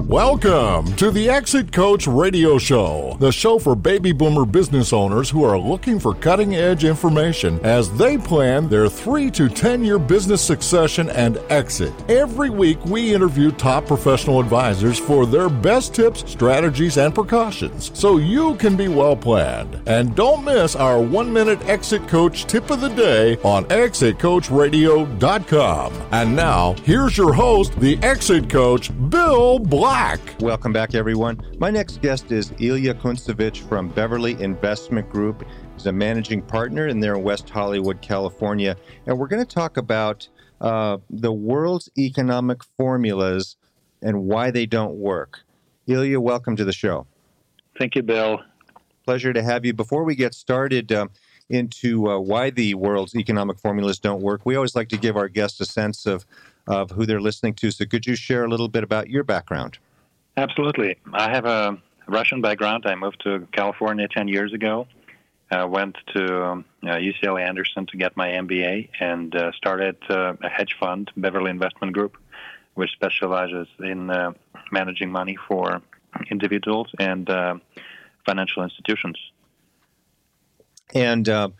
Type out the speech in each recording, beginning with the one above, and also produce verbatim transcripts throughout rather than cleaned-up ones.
Welcome to the Exit Coach Radio Show, the show for baby boomer business owners who are looking for cutting-edge information as they plan their three to ten-year business succession and exit. Every week, we interview top professional advisors for their best tips, strategies, and precautions, so you can be well-planned. And don't miss our one-minute Exit Coach tip of the day on exit coach radio dot com. And now, here's your host, the Exit Coach, Bill Black. Welcome back, everyone. My next guest is Ilya Kuntsevich from Beverly Investment Group. He's a managing partner in there in West Hollywood, California. And we're going to talk about uh, the world's economic formulas and why they don't work. Ilya, welcome to the show. Thank you, Bill. Pleasure to have you. Before we get started uh, into uh, why the world's economic formulas don't work, we always like to give our guests a sense of, of who they're listening to. So could you share a little bit about your background? Absolutely. I have a Russian background. I moved to California ten years ago. I went to um, uh, U C L A Anderson to get my M B A and uh, started uh, a hedge fund, Beverly Investment Group, which specializes in uh, managing money for individuals and uh, financial institutions. And uh,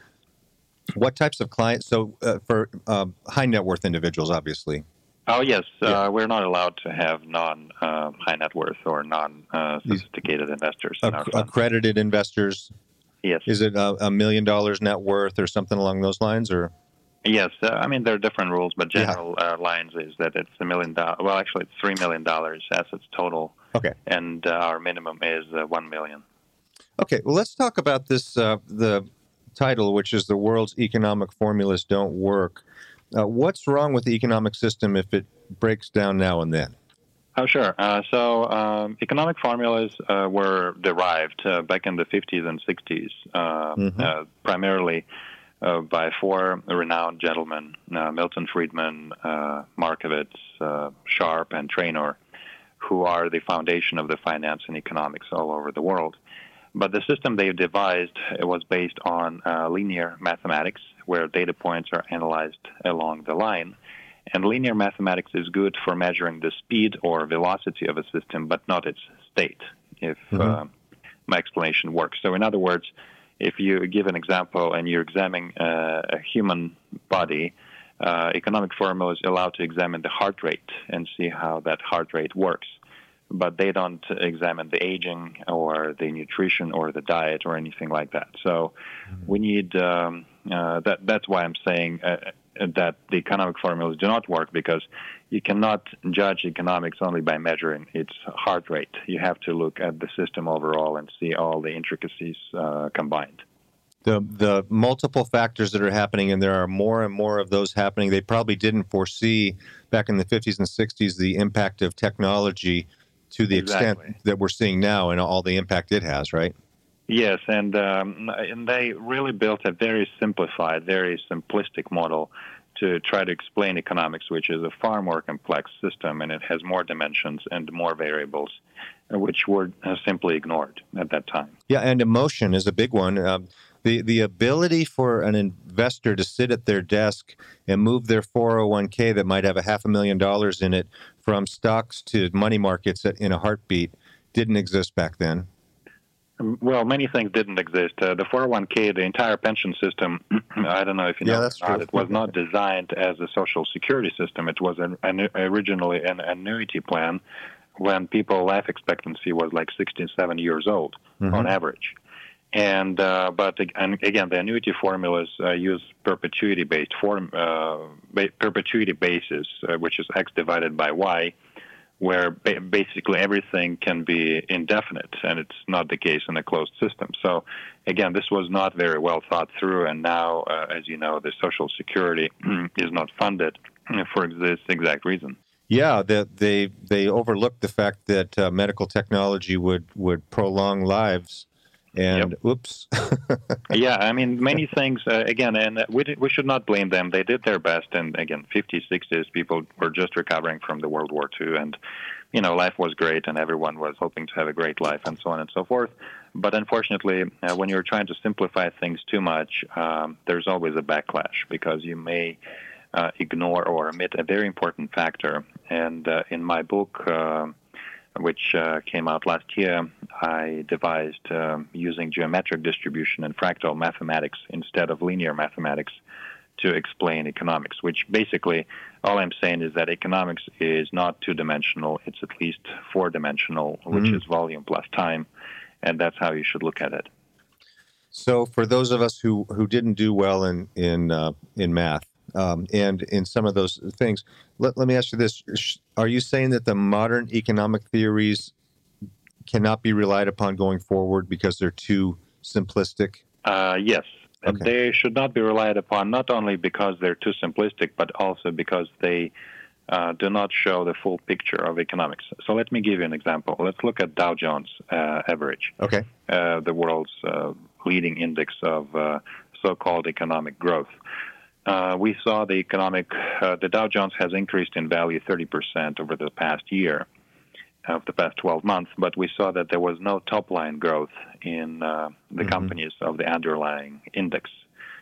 what types of clients? So uh, for uh, high net worth individuals, obviously. Oh, yes. Yeah. Uh, we're not allowed to have non-high uh, net worth or non-sophisticated uh, investors in Acc- our fund. Accredited investors? Yes. Is it a, a million dollars net worth or something along those lines? Or Yes. Uh, I mean, there are different rules, but general yeah. uh, lines is that it's a million dollars. Well, actually, it's three million dollars assets total. Okay. And uh, our minimum is uh, one million dollars. Okay. Well, let's talk about this, uh, the title, which is The World's Economic Formulas Don't Work. Uh, what's wrong with the economic system if it breaks down now and then? Oh, sure. Uh, so um, economic formulas uh, were derived uh, back in the fifties and sixties, uh, mm-hmm. uh, primarily uh, by four renowned gentlemen, uh, Milton Friedman, uh, Markowitz, uh, Sharpe, and Traynor, who are the foundation of the finance and economics all over the world. But the system they devised was based on uh, linear mathematics, where data points are analyzed along the line. And linear mathematics is good for measuring the speed or velocity of a system, but not its state, if mm-hmm. uh, my explanation works. So in other words, if you give an example and you're examining uh, a human body, uh, economic formulas allow to examine the heart rate and see how that heart rate works. But they don't examine the aging or the nutrition or the diet or anything like that. So we need, um, uh, that. that's why I'm saying uh, that the economic formulas do not work, because you cannot judge economics only by measuring its heart rate. You have to look at the system overall and see all the intricacies uh, combined. The the multiple factors that are happening, and there are more and more of those happening. They probably didn't foresee back in the fifties and sixties the impact of technology to the exactly. extent that we're seeing now and all the impact it has, right? Yes, and um, and they really built a very simplified, very simplistic model to try to explain economics, which is a far more complex system, and it has more dimensions and more variables, which were uh, simply ignored at that time. Yeah, and emotion is a big one. Uh, the the ability for an investor to sit at their desk and move their four oh one k that might have a half a million dollars in it from stocks to money markets in a heartbeat didn't exist back then. Well, many things didn't exist. Uh, the four oh one k, the entire pension system, I don't know if you know yeah, that's or not, true. It was not designed as a social security system. It was an, an, originally an annuity plan when people's life expectancy was like sixty-seven years old mm-hmm. on average. And uh, but and again, the annuity formulas uh, use perpetuity-based form, uh, ba- perpetuity basis, uh, which is x divided by y, where ba- basically everything can be indefinite, and it's not the case in a closed system. So again, this was not very well thought through, and now, uh, as you know, the Social Security is not funded for this exact reason. Yeah, the, they they overlooked the fact that uh, medical technology would, would prolong lives. And yep. oops. Yeah, I mean, many things, uh, again, and we did, we should not blame them. They did their best. And again, fifties, sixties, people were just recovering from the World War Two. And, you know, life was great and everyone was hoping to have a great life and so on and so forth. But unfortunately, uh, when you're trying to simplify things too much, um, there's always a backlash because you may uh, ignore or omit a very important factor. And uh, in my book, uh, which uh, came out last year, I devised um, using geometric distribution and fractal mathematics instead of linear mathematics to explain economics, which basically all I'm saying is that economics is not two-dimensional. It's at least four-dimensional, which mm. is volume plus time, and that's how you should look at it. So for those of us who, who didn't do well in, in, uh, in math, Um, and in some of those things, let, let me ask you this. Are you saying that the modern economic theories cannot be relied upon going forward because they're too simplistic? Uh, yes. Okay. They should not be relied upon not only because they're too simplistic, but also because they uh, do not show the full picture of economics. So let me give you an example. Let's look at Dow Jones uh, average, okay, uh, the world's uh, leading index of uh, so-called economic growth. Uh, we saw the economic, uh, the Dow Jones has increased in value thirty percent over the past year, of the past twelve months, but we saw that there was no top-line growth in uh, the mm-hmm. companies of the underlying index.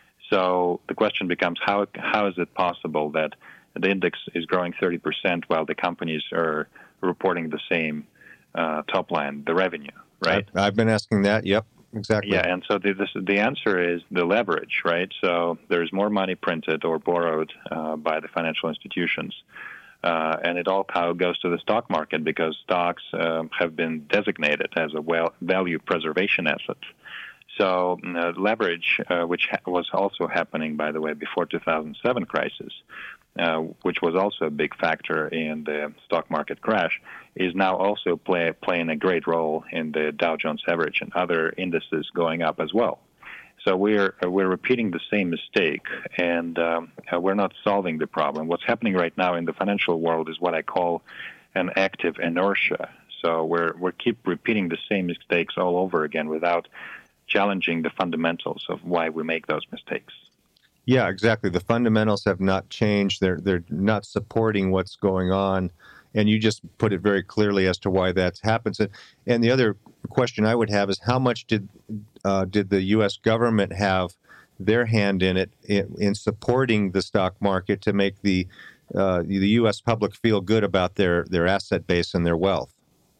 So the question becomes, how how is it possible that the index is growing thirty percent while the companies are reporting the same uh, top-line, the revenue, right? I've, I've been asking that, yep. Exactly. Yeah, and so the, this, the answer is the leverage, right? So there's more money printed or borrowed uh, by the financial institutions, uh, and it all how goes to the stock market because stocks uh, have been designated as a well, value preservation asset. So uh, leverage, uh, which ha- was also happening, by the way, before two thousand seven crisis, uh, which was also a big factor in the stock market crash, is now also play, playing a great role in the Dow Jones average and other indices going up as well. So we're we're repeating the same mistake, and um, we're not solving the problem. What's happening right now in the financial world is what I call an active inertia. So we're we keep repeating the same mistakes all over again without challenging the fundamentals of why we make those mistakes. Yeah, exactly. The fundamentals have not changed. They're they're not supporting what's going on. And you just put it very clearly as to why that happens. And, and the other question I would have is how much did uh, did the U S government have their hand in it in, in supporting the stock market to make the uh, the U S public feel good about their, their asset base and their wealth?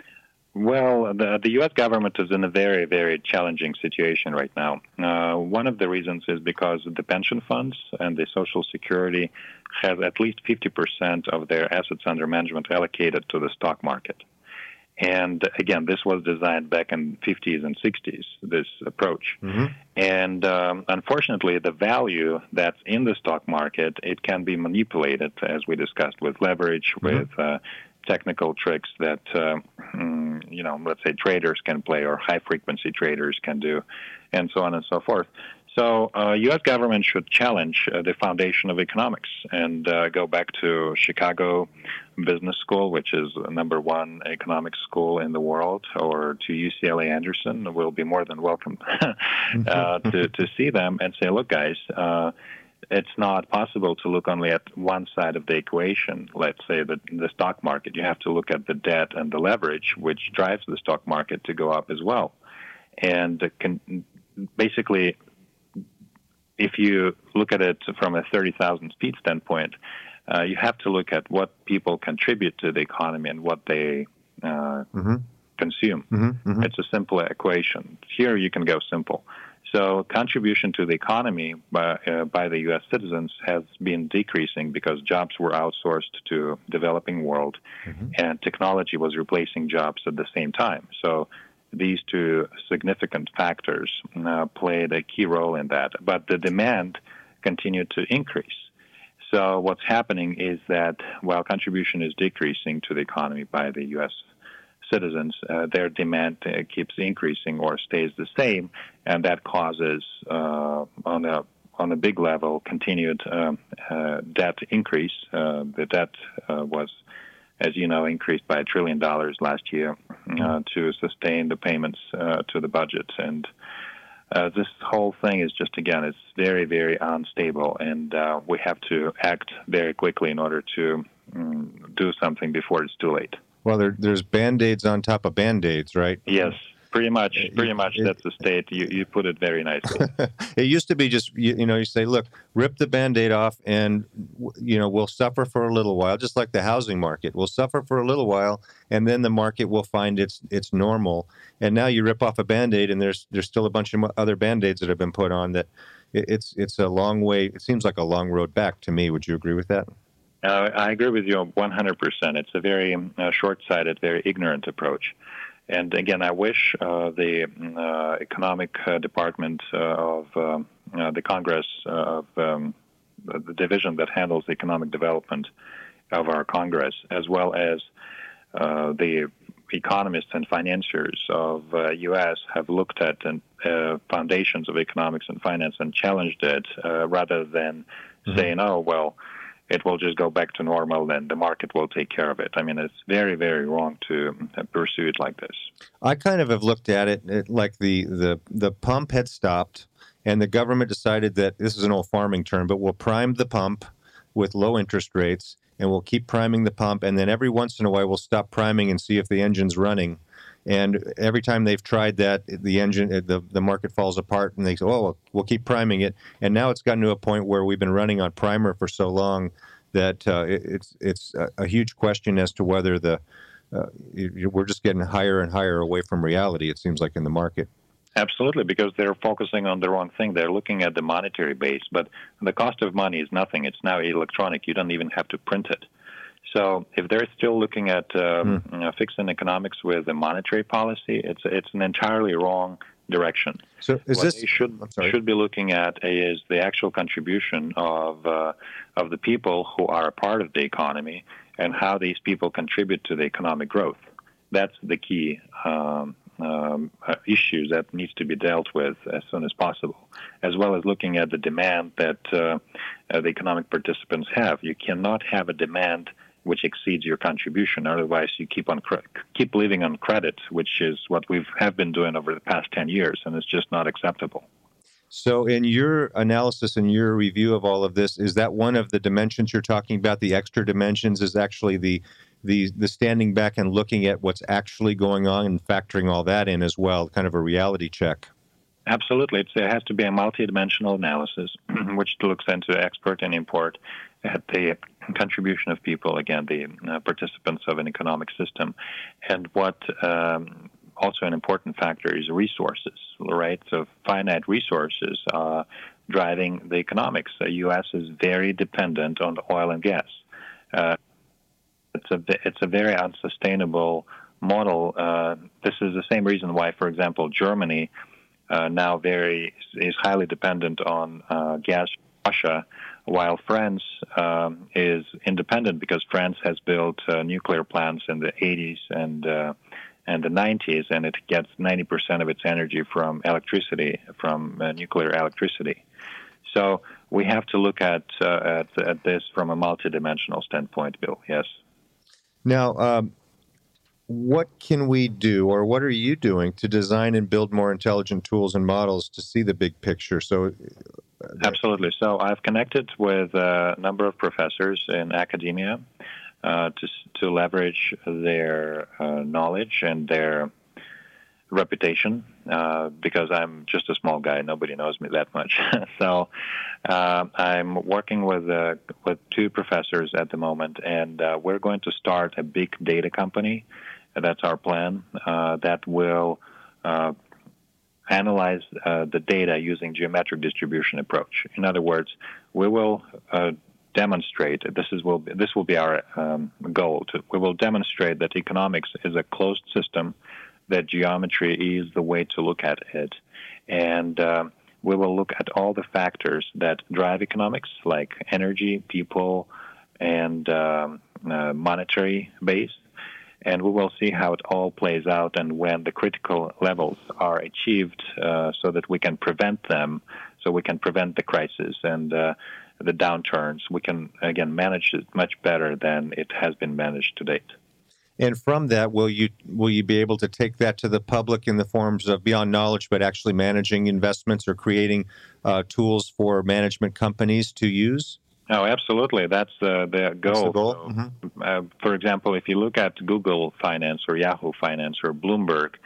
Well, the, the U S government is in a very, very challenging situation right now. Uh, one of the reasons is because the pension funds and the Social Security have at least fifty percent of their assets under management allocated to the stock market. And again, this was designed back in fifties and sixties, this approach. Mm-hmm. And um, unfortunately, the value that's in the stock market, it can be manipulated, as we discussed, with leverage, mm-hmm. with uh, technical tricks that, uh, mm, you know, let's say traders can play or high-frequency traders can do, and so on and so forth. So uh, U S government should challenge uh, the foundation of economics and uh, go back to Chicago Business School, which is the number one economics school in the world, or to U C L A Anderson. We'll be more than welcome uh, to, to see them and say, look, guys, uh, it's not possible to look only at one side of the equation, let's say the, the stock market. You have to look at the debt and the leverage, which drives the stock market to go up as well. And uh, can, basically, if you look at it from a thirty thousand feet standpoint, uh, you have to look at what people contribute to the economy and what they uh, mm-hmm. consume. Mm-hmm, mm-hmm. It's a simple equation. Here you can go simple. So contribution to the economy by, uh, by the U S citizens has been decreasing because jobs were outsourced to developing world, mm-hmm. and technology was replacing jobs at the same time. So these two significant factors uh, played a key role in that. But the demand continued to increase. So what's happening is that while contribution is decreasing to the economy by the U S citizens, uh, their demand uh, keeps increasing or stays the same, and that causes, uh, on a on a big level, continued um, uh, debt increase. Uh, the debt uh, was, as you know, increased by a trillion dollars last year uh, to sustain the payments uh, to the budget. And uh, this whole thing is just, again, it's very, very unstable, and uh, we have to act very quickly in order to um, do something before it's too late. Well, there, there's Band-Aids on top of Band-Aids, right? Yes. Pretty much, pretty much. It, that's the state. You you put it very nicely. It used to be just you, you know you say, look, rip the Band-Aid off, and you know we'll suffer for a little while, just like the housing market. We'll suffer for a little while, and then the market will find its its normal. And now you rip off a Band-Aid, and there's there's still a bunch of other Band-Aids that have been put on. That it, it's it's a long way. It seems like a long road back to me. Would you agree with that? Uh, I agree with you one hundred percent. It's a very uh, short-sighted, very ignorant approach. And again, I wish uh, the uh, economic uh, department uh, of um, uh, the Congress, uh, of um, the division that handles the economic development of our Congress, as well as uh, the economists and financiers of uh, U S have looked at the uh, foundations of economics and finance and challenged it uh, rather than mm-hmm. saying, oh, well, it will just go back to normal, then the market will take care of it. I mean, it's very, very wrong to pursue it like this. I kind of have looked at it, it like the, the, the pump had stopped, and the government decided that, this is an old farming term, but we'll prime the pump with low interest rates, and we'll keep priming the pump, and then every once in a while we'll stop priming and see if the engine's running. And every time they've tried that, the engine, the, the market falls apart, and they say, oh, we'll keep priming it. And now it's gotten to a point where we've been running on primer for so long that uh, it, it's it's a, a huge question as to whether the uh, we're just getting higher and higher away from reality, it seems like, in the market. Absolutely, because they're focusing on the wrong thing. They're looking at the monetary base, but the cost of money is nothing. It's now electronic. You don't even have to print it. So if they're still looking at um, mm. you know, fixing economics with a monetary policy, it's it's an entirely wrong direction. So is what this they should should be looking at is the actual contribution of uh, of the people who are a part of the economy and how these people contribute to the economic growth. That's the key um, um, uh, issue that needs to be dealt with as soon as possible, as well as looking at the demand that uh, uh, the economic participants have. You cannot have a demand which exceeds your contribution. Otherwise, you keep on cre- keep living on credit, which is what we have been doing over the past ten years, and it's just not acceptable. So in your analysis and your review of all of this, is that one of the dimensions you're talking about, the extra dimensions, is actually the the the standing back and looking at what's actually going on and factoring all that in as well, kind of a reality check? Absolutely. It's, it has to be a multidimensional analysis, which looks into export and import at the contribution of people, again, the uh, participants of an economic system. And what um, also an important factor is resources, right? So finite resources are driving the economics. The U S is very dependent on oil and gas. Uh, it's a it's a very unsustainable model. Uh, this is the same reason why, for example, Germany uh, now very is highly dependent on uh, gas from Russia, while France um, is independent because France has built uh, nuclear plants in the eighties and uh, and the nineties, and it gets ninety percent of its energy from electricity, from uh, nuclear electricity. So we have to look at, uh, at at this from a multidimensional standpoint, Bill. Yes. Now, um, what can we do, or what are you doing to design and build more intelligent tools and models to see the big picture? So, absolutely. So I've connected with a number of professors in academia uh, to to leverage their uh, knowledge and their reputation, uh, because I'm just a small guy. Nobody knows me that much. so uh, I'm working with uh, with two professors at the moment, and uh, we're going to start a big data company. That's our plan. Uh, that will uh, analyze uh, the data using geometric distribution approach. In other words, we will uh, demonstrate, this is will be, this will be our um, goal, to, we will demonstrate that economics is a closed system, that geometry is the way to look at it. And um, we will look at all the factors that drive economics, like energy, people, and um, uh, monetary base. And we will see how it all plays out and when the critical levels are achieved uh, so that we can prevent them, so we can prevent the crisis and uh, the downturns. We can, again, manage it much better than it has been managed to date. And from that, will you will you be able to take that to the public in the forms of beyond knowledge, but actually managing investments or creating uh, tools for management companies to use? Oh, absolutely. That's uh, the goal. That's the goal? So, mm-hmm. uh, for example, if you look at Google Finance or Yahoo Finance or Bloomberg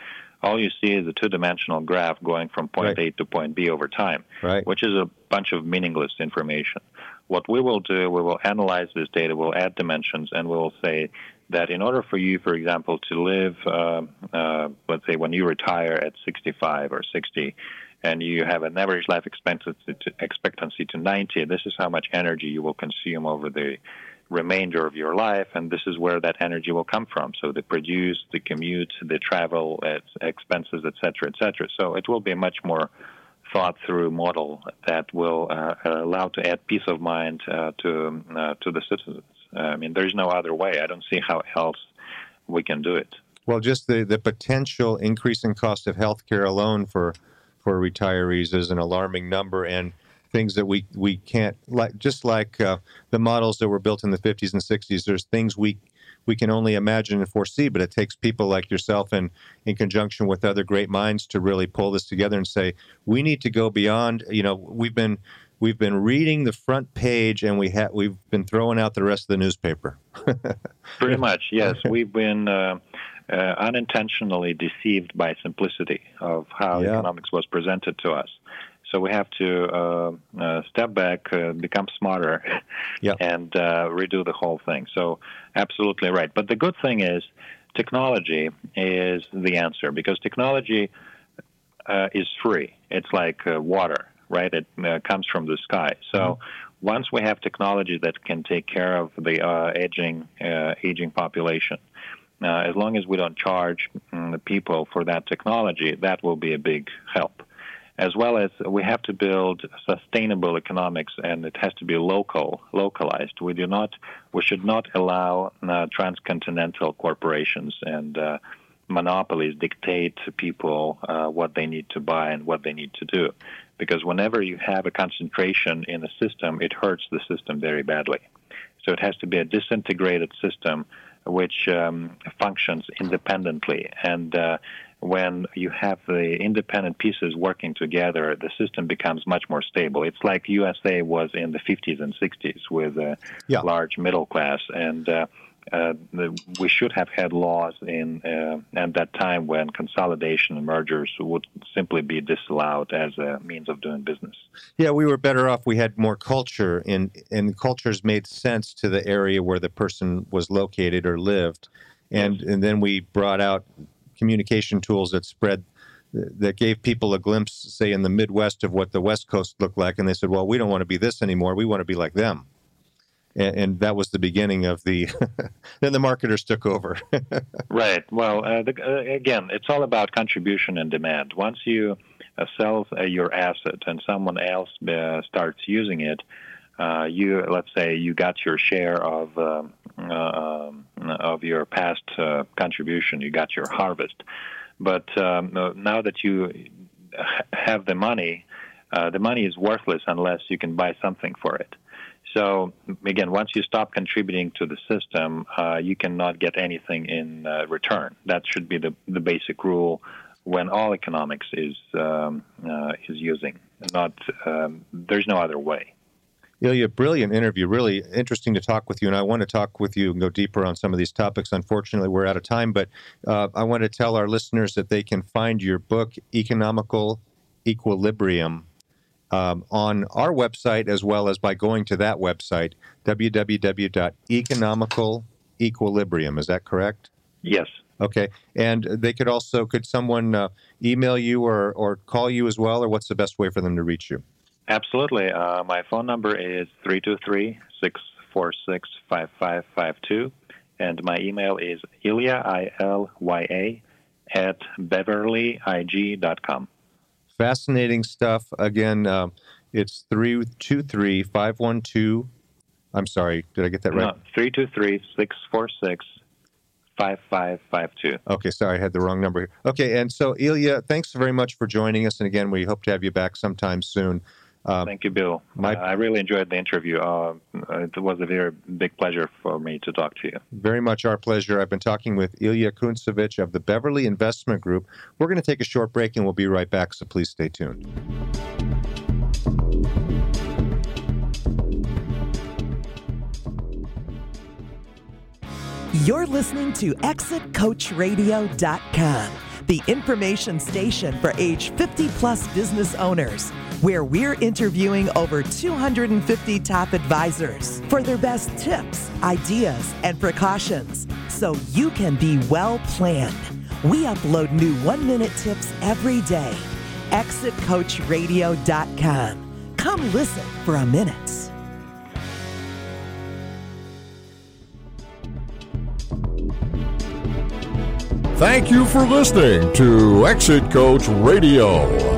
all you see is a two-dimensional graph going from point Right. A to point B over time, Right. which is a bunch of meaningless information. What we will do, we will analyze this data, we'll add dimensions, and we'll say that in order for you, for example, to live, uh, uh, let's say when you retire at sixty-five or sixty, and you have an average life expectancy to, expectancy to ninety, this is how much energy you will consume over the remainder of your life, and this is where that energy will come from. So the produce, the commute, the travel expenses, et cetera, et cetera. So it will be a much more thought-through model that will uh, allow to add peace of mind uh, to uh, to the citizens. I mean, there's no other way. I don't see how else we can do it. Well, just the, the potential increase in cost of healthcare alone for for retirees is an alarming number, and things that we, we can't, like just like uh, the models that were built in the fifties and sixties, there's things we we can only imagine and foresee, but it takes people like yourself and in conjunction with other great minds to really pull this together and say, we need to go beyond, you know, we've been we've been reading the front page and we ha- we've been throwing out the rest of the newspaper. Pretty much, yes. We've been uh, uh, unintentionally deceived by simplicity of how Yeah. economics was presented to us. So we have to uh, uh, step back, uh, become smarter, Yeah. and uh, redo the whole thing. So absolutely right. But the good thing is technology is the answer, because technology uh, is free. It's like uh, water, right? It uh, comes from the sky. So mm-hmm. once we have technology that can take care of the uh, aging, uh, aging population, uh, as long as we don't charge um, the people for that technology, that will be a big help. As well as we have to build sustainable economics, and it has to be local, localized. We do not, we should not allow uh, transcontinental corporations and uh, monopolies dictate to people uh, what they need to buy and what they need to do. Because whenever you have a concentration in a system, it hurts the system very badly. So it has to be a disintegrated system which um, functions independently. And uh, when you have the independent pieces working together, the system becomes much more stable. It's like U S A was in the fifties and sixties with a Yeah. large middle class, and uh, uh, the, we should have had laws in uh, at that time when consolidation and mergers would simply be disallowed as a means of doing business. Yeah, we were better off. We had more culture, and, and cultures made sense to the area where the person was located or lived. And, Yes. and then we brought out communication tools that spread, that gave people a glimpse, say, in the Midwest of what the West Coast looked like. And they said, well, we don't want to be this anymore. We want to be like them. And, and that was the beginning of the, then the marketers took over. Right. Well, uh, the, uh, again, it's all about contribution and demand. Once you uh, sell uh, your asset and someone else uh, starts using it, uh, you let's say you got your share of uh, uh, of your past uh, contribution, you got your harvest. But um, now that you have the money, uh, the money is worthless unless you can buy something for it. So, again, once you stop contributing to the system, uh, you cannot get anything in uh, return. That should be the, the basic rule when all economics is um, uh, is using. Not um, there's no other way. Ilya, brilliant interview. Really interesting to talk with you, and I want to talk with you and go deeper on some of these topics. Unfortunately, we're out of time, but uh, I want to tell our listeners that they can find your book, Economical Equilibrium, Um, on our website, as well as by going to that website, w w w dot economical equilibrium. Is that correct? Yes. Okay. And they could also, could someone uh, email you or, or call you as well, or what's the best way for them to reach you? Absolutely. Uh, my phone number is three two three, six four six, five five five two, and my email is Ilya, I L Y A, at beverly I G dot com. Fascinating stuff. Again, uh, it's three two three, five one two. I'm sorry, did I get that right? No, three two three, six four six, five five five two. Okay, sorry, I had the wrong number here. Okay, and so Ilya, thanks very much for joining us. And again, we hope to have you back sometime soon. Uh, Thank you, Bill. my- Uh, I really enjoyed the interview. Uh, it was a very big pleasure for me to talk to you. Very much our pleasure. I've been talking with Ilya Kuntsevich of the Beverly Investment Group. We're going to take a short break and we'll be right back, so please stay tuned. You're listening to exit coach radio dot com, the information station for age fifty plus business owners, where we're interviewing over two hundred fifty top advisors for their best tips, ideas, and precautions, so you can be well planned. We upload new one-minute tips every day. exit coach radio dot com. Come listen for a minute. Thank you for listening to Exit Coach Radio.